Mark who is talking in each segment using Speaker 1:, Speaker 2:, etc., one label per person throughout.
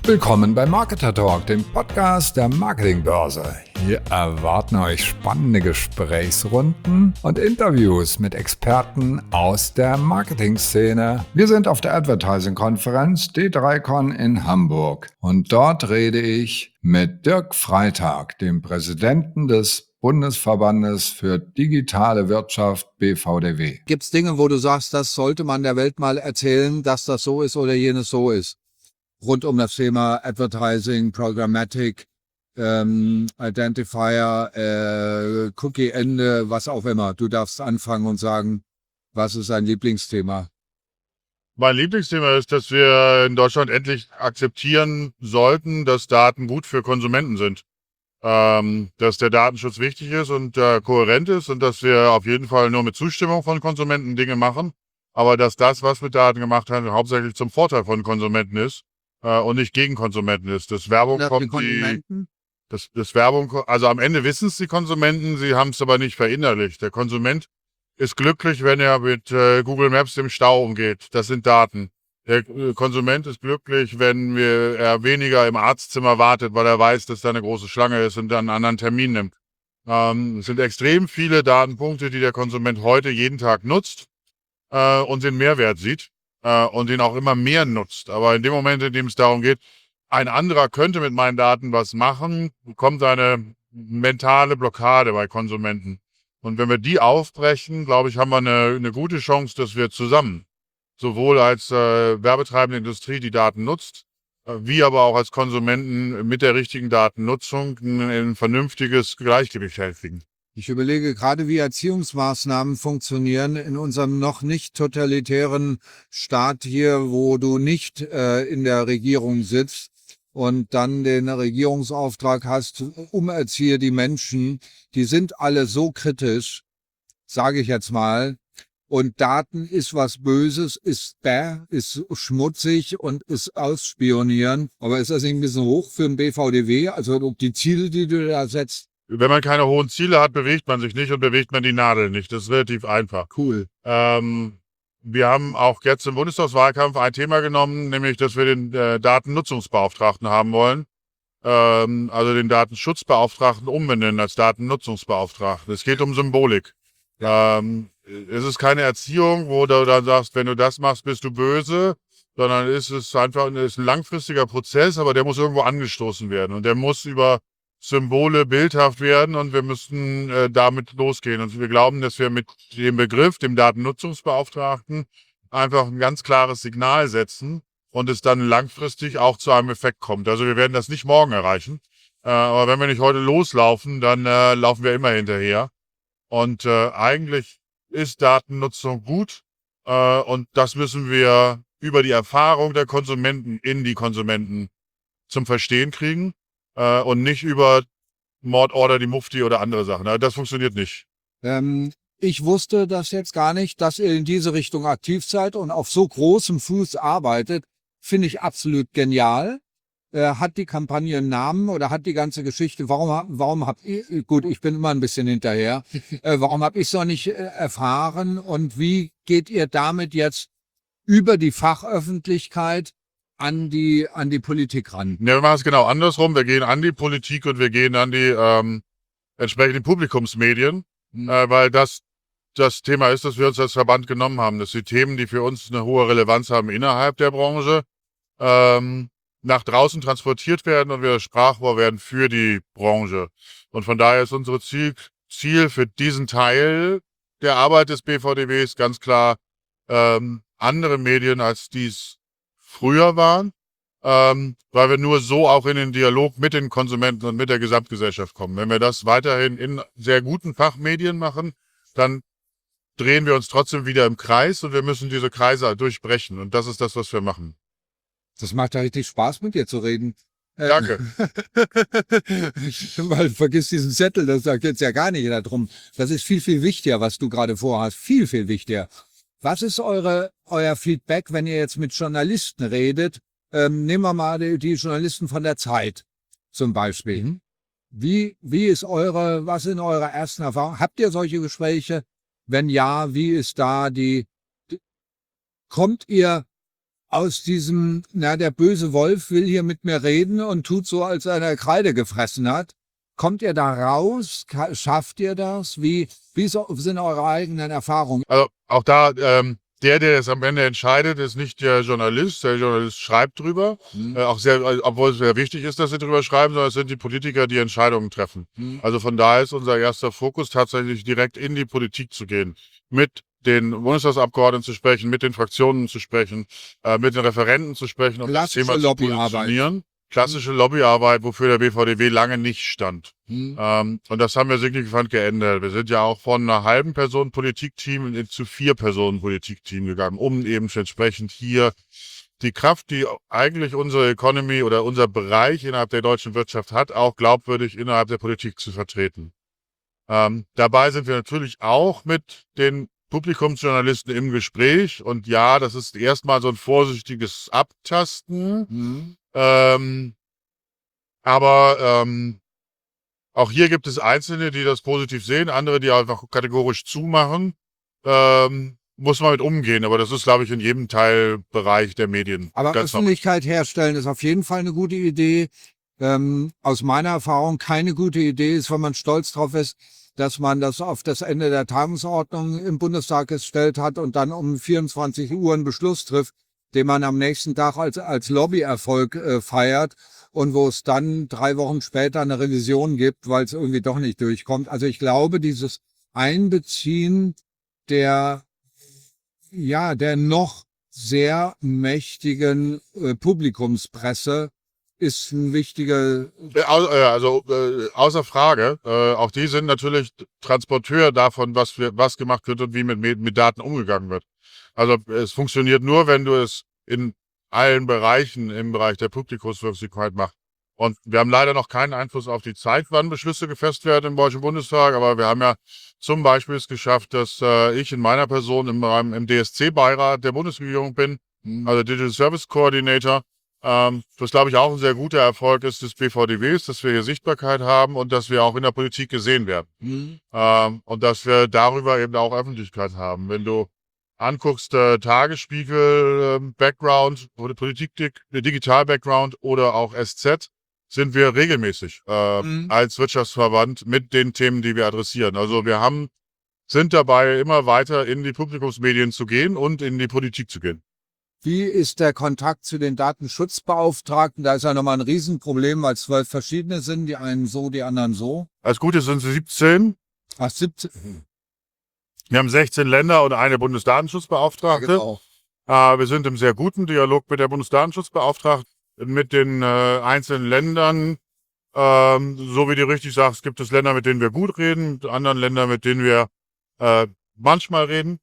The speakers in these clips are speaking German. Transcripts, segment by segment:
Speaker 1: Willkommen bei Marketer Talk, dem Podcast der Marketingbörse. Hier erwarten euch spannende Gesprächsrunden und Interviews mit Experten aus der Marketingszene. Wir sind auf der Advertising-Konferenz D3Con in Hamburg und dort rede ich mit Dirk Freitag, dem Präsidenten des Bundesverbandes für digitale Wirtschaft BVDW.
Speaker 2: Gibt es Dinge, wo du sagst, das sollte man der Welt mal erzählen, dass das so ist oder jenes so ist? Rund um das Thema Advertising, Programmatic, Identifier, Cookie-Ende, was auch immer. Du darfst anfangen und sagen, was ist dein Lieblingsthema?
Speaker 3: Mein Lieblingsthema ist, dass wir in Deutschland endlich akzeptieren sollten, dass Daten gut für Konsumenten sind. Dass der Datenschutz wichtig ist und kohärent ist und dass wir auf jeden Fall nur mit Zustimmung von Konsumenten Dinge machen, aber dass das, was mit Daten gemacht wird, hauptsächlich zum Vorteil von Konsumenten ist und nicht gegen Konsumenten ist. Das Werbung, also am Ende wissen es die Konsumenten, sie haben es aber nicht verinnerlicht. Der Konsument ist glücklich, wenn er mit Google Maps im Stau umgeht. Das sind Daten. Der Konsument ist glücklich, wenn er weniger im Arztzimmer wartet, weil er weiß, dass da eine große Schlange ist und dann einen anderen Termin nimmt. Es sind extrem viele Datenpunkte, die der Konsument heute jeden Tag nutzt und den Mehrwert sieht und den auch immer mehr nutzt. Aber in dem Moment, in dem es darum geht, ein anderer könnte mit meinen Daten was machen, kommt eine mentale Blockade bei Konsumenten. Und wenn wir die aufbrechen, glaube ich, haben wir eine gute Chance, dass wir zusammen, sowohl als werbetreibende Industrie die Daten nutzt, wie aber auch als Konsumenten mit der richtigen Datennutzung ein vernünftiges Gleichgewicht hinkriegen.
Speaker 2: Ich überlege gerade, wie Erziehungsmaßnahmen funktionieren in unserem noch nicht totalitären Staat hier, wo du nicht in der Regierung sitzt und dann den Regierungsauftrag hast, umerziehe die Menschen. Die sind alle so kritisch, sage ich jetzt mal. Und Daten ist was Böses, ist ist schmutzig und ist ausspionieren. Aber ist das nicht ein bisschen hoch für den BVDW? Also die Ziele, die du da setzt?
Speaker 3: Wenn man keine hohen Ziele hat, bewegt man sich nicht und bewegt man die Nadel nicht. Das ist relativ einfach.
Speaker 2: Cool.
Speaker 3: Wir haben auch jetzt im Bundestagswahlkampf ein Thema genommen, nämlich, dass wir den Datennutzungsbeauftragten haben wollen. Also den Datenschutzbeauftragten umbenennen als Datennutzungsbeauftragten. Es geht um Symbolik. Es ist keine Erziehung, wo du dann sagst, wenn du das machst, bist du böse, sondern es ist einfach ein langfristiger Prozess, aber der muss irgendwo angestoßen werden und der muss über Symbole bildhaft werden und wir müssen damit losgehen. Und wir glauben, dass wir mit dem Begriff, dem Datennutzungsbeauftragten, einfach ein ganz klares Signal setzen und es dann langfristig auch zu einem Effekt kommt. Also wir werden das nicht morgen erreichen, aber wenn wir nicht heute loslaufen, dann laufen wir immer hinterher. Und eigentlich ist Datennutzung gut und das müssen wir über die Erfahrung der Konsumenten in die Konsumenten zum Verstehen kriegen. Und nicht über Mordorder, die Mufti oder andere Sachen. Das funktioniert nicht.
Speaker 2: Ich wusste das jetzt gar nicht, dass ihr in diese Richtung aktiv seid und auf so großem Fuß arbeitet. Finde ich absolut genial. Hat die Kampagne einen Namen oder hat die ganze Geschichte, warum habt ihr, gut, ich bin immer ein bisschen hinterher, warum habt ihr es noch nicht erfahren und wie geht ihr damit jetzt über die Fachöffentlichkeit an die Politik ran?
Speaker 3: Ja, wir machen es genau andersrum. Wir gehen an die Politik und wir gehen an die entsprechenden Publikumsmedien, weil das Thema ist, das wir uns als Verband genommen haben. Das sind Themen, die für uns eine hohe Relevanz haben innerhalb der Branche, nach draußen transportiert werden und wir Sprachrohr werden für die Branche. Und von daher ist unser Ziel für diesen Teil der Arbeit des BVDWs ganz klar andere Medien, als dies früher waren, weil wir nur so auch in den Dialog mit den Konsumenten und mit der Gesamtgesellschaft kommen. Wenn wir das weiterhin in sehr guten Fachmedien machen, dann drehen wir uns trotzdem wieder im Kreis und wir müssen diese Kreise durchbrechen. Und das ist das, was wir machen.
Speaker 2: Das macht ja richtig Spaß, mit dir zu reden.
Speaker 3: Danke.
Speaker 2: Weil vergiss diesen Zettel, das sagt jetzt ja gar nicht darum. Das ist viel, viel wichtiger, was du gerade vorhast. Viel, viel wichtiger. Was ist euer Feedback, wenn ihr jetzt mit Journalisten redet? Nehmen wir mal die Journalisten von der Zeit zum Beispiel. Wie ist was sind eure ersten Erfahrungen? Habt ihr solche Gespräche? Wenn ja, wie ist da kommt ihr aus diesem, der böse Wolf will hier mit mir reden und tut so, als er Kreide gefressen hat. Kommt ihr da raus? Schafft ihr das? Wie sind eure eigenen Erfahrungen?
Speaker 3: Also auch da, der es am Ende entscheidet, ist nicht der Journalist. Der Journalist schreibt drüber. Auch obwohl es sehr wichtig ist, dass sie drüber schreiben, sondern es sind die Politiker, die Entscheidungen treffen. Also von daher ist unser erster Fokus tatsächlich direkt in die Politik zu gehen. Mit den Bundestagsabgeordneten zu sprechen, mit den Fraktionen zu sprechen, mit den Referenten zu sprechen, um das Thema zu positionieren. Klassische Lobbyarbeit, wofür der BVDW lange nicht stand. Und das haben wir signifikant geändert. Wir sind ja auch von einer halben Person Politikteam zu 4 Personen Politikteam gegangen, um eben entsprechend hier die Kraft, die eigentlich unsere Economy oder unser Bereich innerhalb der deutschen Wirtschaft hat, auch glaubwürdig innerhalb der Politik zu vertreten. Dabei sind wir natürlich auch mit den Publikumsjournalisten im Gespräch. Und ja, das ist erstmal so ein vorsichtiges Abtasten. Aber auch hier gibt es Einzelne, die das positiv sehen, andere, die einfach kategorisch zumachen. Muss man mit umgehen, aber das ist, glaube ich, in jedem Teilbereich der Medien.
Speaker 2: Aber Öffentlichkeit herstellen ist auf jeden Fall eine gute Idee. Aus meiner Erfahrung keine gute Idee ist, wenn man stolz drauf ist, dass man das auf das Ende der Tagesordnung im Bundestag gestellt hat und dann um 24 Uhr einen Beschluss trifft, den man am nächsten Tag als Lobbyerfolg feiert und wo es dann 3 Wochen später eine Revision gibt, weil es irgendwie doch nicht durchkommt. Also ich glaube, dieses Einbeziehen der noch sehr mächtigen Publikumspresse ist ein wichtiger...
Speaker 3: außer Frage. Auch die sind natürlich Transporteur davon, was gemacht wird und wie mit Daten umgegangen wird. Also es funktioniert nur, wenn du es in allen Bereichen im Bereich der Publikumswirksamkeit machst. Und wir haben leider noch keinen Einfluss auf die Zeit, wann Beschlüsse gefasst werden im Deutschen Bundestag. Aber wir haben ja zum Beispiel es geschafft, dass ich in meiner Person im DSC-Beirat der Bundesregierung bin, also Digital Service Coordinator. Was, glaube ich, auch ein sehr guter Erfolg ist des BVDWs, dass wir hier Sichtbarkeit haben und dass wir auch in der Politik gesehen werden. Und dass wir darüber eben auch Öffentlichkeit haben. Wenn du anguckst, Tagesspiegel, Background oder Politik, Digital-Background oder auch SZ, sind wir regelmäßig als Wirtschaftsverband mit den Themen, die wir adressieren. Also wir sind dabei, immer weiter in die Publikumsmedien zu gehen und in die Politik zu gehen.
Speaker 2: Wie ist der Kontakt zu den Datenschutzbeauftragten? Da ist ja nochmal ein Riesenproblem, weil 12 verschiedene sind, die einen so, die anderen so.
Speaker 3: Als Gute sind es 17.
Speaker 2: Ach, 17.
Speaker 3: Wir haben 16 Länder und eine Bundesdatenschutzbeauftragte.
Speaker 2: Ja, genau.
Speaker 3: Wir sind im sehr guten Dialog mit der Bundesdatenschutzbeauftragten, mit den einzelnen Ländern. So wie du richtig sagst, gibt es Länder, mit denen wir gut reden, mit anderen Ländern, mit denen wir manchmal reden.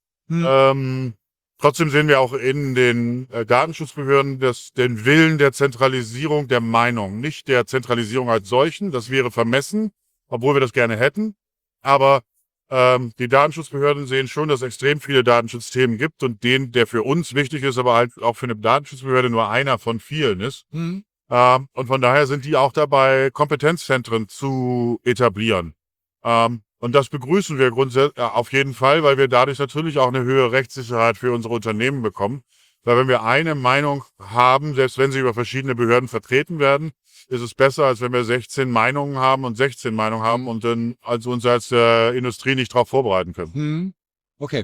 Speaker 3: Trotzdem sehen wir auch in den Datenschutzbehörden den Willen der Zentralisierung der Meinung, nicht der Zentralisierung als solchen. Das wäre vermessen, obwohl wir das gerne hätten. Aber die Datenschutzbehörden sehen schon, dass es extrem viele Datenschutzthemen gibt und der für uns wichtig ist, aber halt auch für eine Datenschutzbehörde nur einer von vielen ist. Und von daher sind die auch dabei, Kompetenzzentren zu etablieren. Und das begrüßen wir grundsätzlich auf jeden Fall, weil wir dadurch natürlich auch eine höhere Rechtssicherheit für unsere Unternehmen bekommen. Weil wenn wir eine Meinung haben, selbst wenn sie über verschiedene Behörden vertreten werden, ist es besser, als wenn wir 16 Meinungen haben und 16 Meinungen haben und dann uns als Industrie nicht darauf vorbereiten können.
Speaker 2: Okay.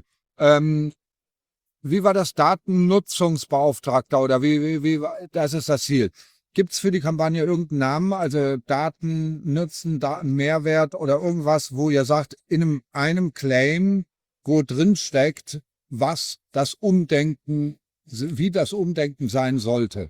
Speaker 2: Wie war das Datennutzungsbeauftragter oder das ist das Ziel? Gibt es für die Kampagne irgendeinen Namen, also Daten nutzen, Datenmehrwert oder irgendwas, wo ihr sagt, in einem Claim, wo drin steckt, wie das Umdenken sein sollte?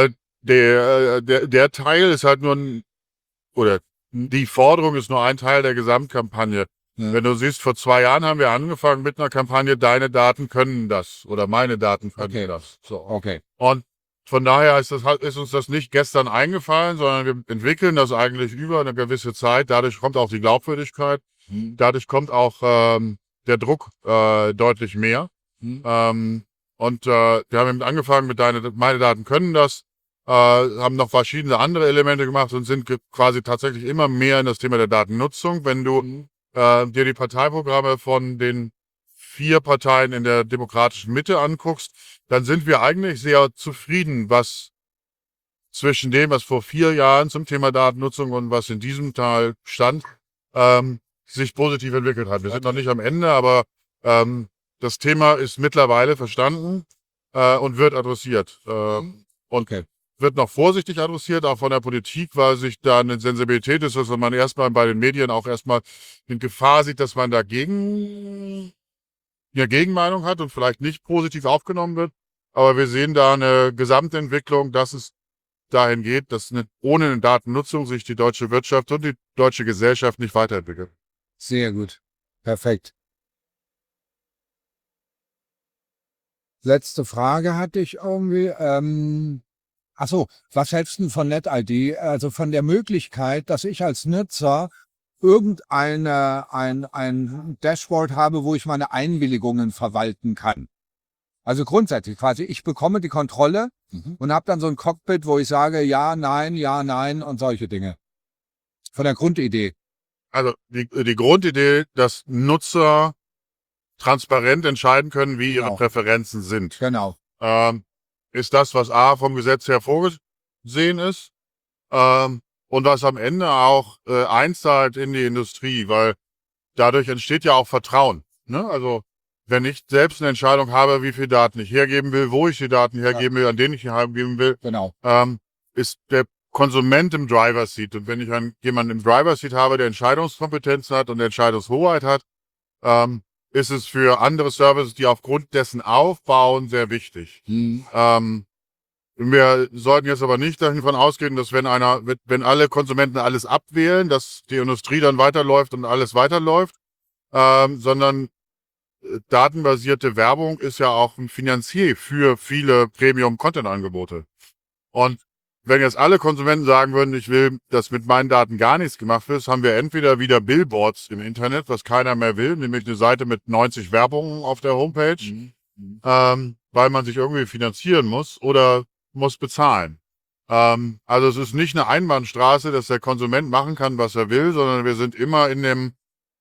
Speaker 3: Der Teil ist halt die Forderung ist nur ein Teil der Gesamtkampagne. Ja. Wenn du siehst, vor 2 Jahren haben wir angefangen mit einer Kampagne, deine Daten können das oder meine Daten können das. So.
Speaker 2: Okay.
Speaker 3: Und von daher ist uns das nicht gestern eingefallen, sondern wir entwickeln das eigentlich über eine gewisse Zeit. Dadurch kommt auch die Glaubwürdigkeit. Dadurch kommt auch der Druck deutlich mehr. Und wir haben eben angefangen mit meine Daten können das, haben noch verschiedene andere Elemente gemacht und sind quasi tatsächlich immer mehr in das Thema der Datennutzung. Wenn du dir die Parteiprogramme von den 4 Parteien in der demokratischen Mitte anguckst, dann sind wir eigentlich sehr zufrieden, was zwischen dem, was vor 4 Jahren zum Thema Datennutzung und was in diesem Teil stand, sich positiv entwickelt hat. Wir sind noch nicht am Ende, aber das Thema ist mittlerweile verstanden und wird adressiert. Und wird noch vorsichtig adressiert, auch von der Politik, weil sich da eine Sensibilität ist, dass man erstmal bei den Medien auch erstmal in Gefahr sieht, dass man dagegen eine Gegenmeinung hat und vielleicht nicht positiv aufgenommen wird. Aber wir sehen da eine Gesamtentwicklung, dass es dahin geht, dass ohne eine Datennutzung sich die deutsche Wirtschaft und die deutsche Gesellschaft nicht weiterentwickelt.
Speaker 2: Sehr gut. Perfekt. Letzte Frage hatte ich irgendwie. Was hältst du von NetID? Also von der Möglichkeit, dass ich als Nutzer ein Dashboard habe, wo ich meine Einwilligungen verwalten kann. Also grundsätzlich quasi, ich bekomme die Kontrolle und habe dann so ein Cockpit, wo ich sage, ja, nein und solche Dinge. Von der Grundidee.
Speaker 3: Also die Grundidee, dass Nutzer transparent entscheiden können, wie ihre Präferenzen sind.
Speaker 2: Genau.
Speaker 3: Ist das, was vom Gesetz her vorgesehen ist und was am Ende auch einzahlt in die Industrie, weil dadurch entsteht ja auch Vertrauen. Ne? Also wenn ich selbst eine Entscheidung habe, wie viel Daten ich hergeben will, wo ich die Daten hergeben will, an denen ich die hergeben will, ist der Konsument im Driver's Seat. Und wenn ich jemanden im Driver's Seat habe, der Entscheidungskompetenz hat und Entscheidungshoheit hat, ist es für andere Services, die aufgrund dessen aufbauen, sehr wichtig. Wir sollten jetzt aber nicht davon ausgehen, dass wenn alle Konsumenten alles abwählen, dass die Industrie dann weiterläuft und alles weiterläuft, sondern datenbasierte Werbung ist ja auch ein Finanzier für viele Premium-Content-Angebote. Und wenn jetzt alle Konsumenten sagen würden, ich will, dass mit meinen Daten gar nichts gemacht wird, haben wir entweder wieder Billboards im Internet, was keiner mehr will, nämlich eine Seite mit 90 Werbungen auf der Homepage, weil man sich irgendwie finanzieren muss oder muss bezahlen. Also es ist nicht eine Einbahnstraße, dass der Konsument machen kann, was er will, sondern wir sind immer in dem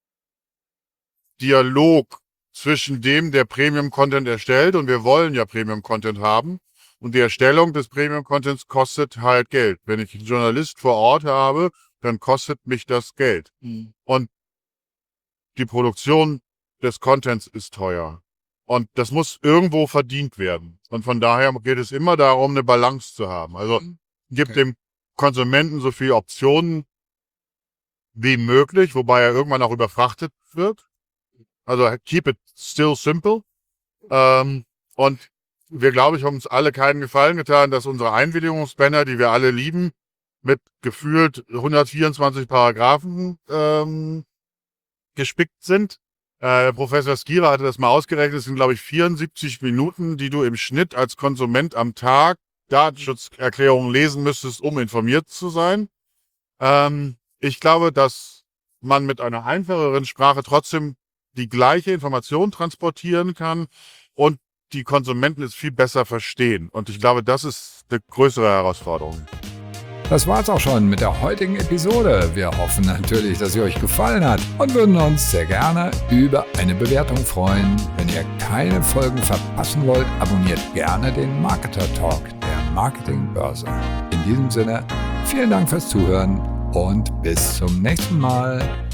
Speaker 3: Dialog zwischen dem, der Premium-Content erstellt, und wir wollen ja Premium-Content haben. Und die Erstellung des Premium-Contents kostet halt Geld. Wenn ich einen Journalist vor Ort habe, dann kostet mich das Geld. Und die Produktion des Contents ist teuer. Und das muss irgendwo verdient werden. Und von daher geht es immer darum, eine Balance zu haben. Also gibt dem Konsumenten so viele Optionen wie möglich, wobei er irgendwann auch überfrachtet wird. Also keep it still simple. Und wir, glaube ich, haben uns alle keinen Gefallen getan, dass unsere Einwilligungsbanner, die wir alle lieben, mit gefühlt 124 Paragraphen gespickt sind. Professor Skira hatte das mal ausgerechnet, es sind, glaube ich, 74 Minuten, die du im Schnitt als Konsument am Tag Datenschutzerklärungen lesen müsstest, um informiert zu sein. Ich glaube, dass man mit einer einfacheren Sprache trotzdem die gleiche Information transportieren kann und die Konsumenten es viel besser verstehen. Und ich glaube, das ist eine größere Herausforderung.
Speaker 1: Das war's auch schon mit der heutigen Episode. Wir hoffen natürlich, dass sie euch gefallen hat und würden uns sehr gerne über eine Bewertung freuen. Wenn ihr keine Folgen verpassen wollt, abonniert gerne den Marketer Talk der Marketingbörse. In diesem Sinne, vielen Dank fürs Zuhören und bis zum nächsten Mal.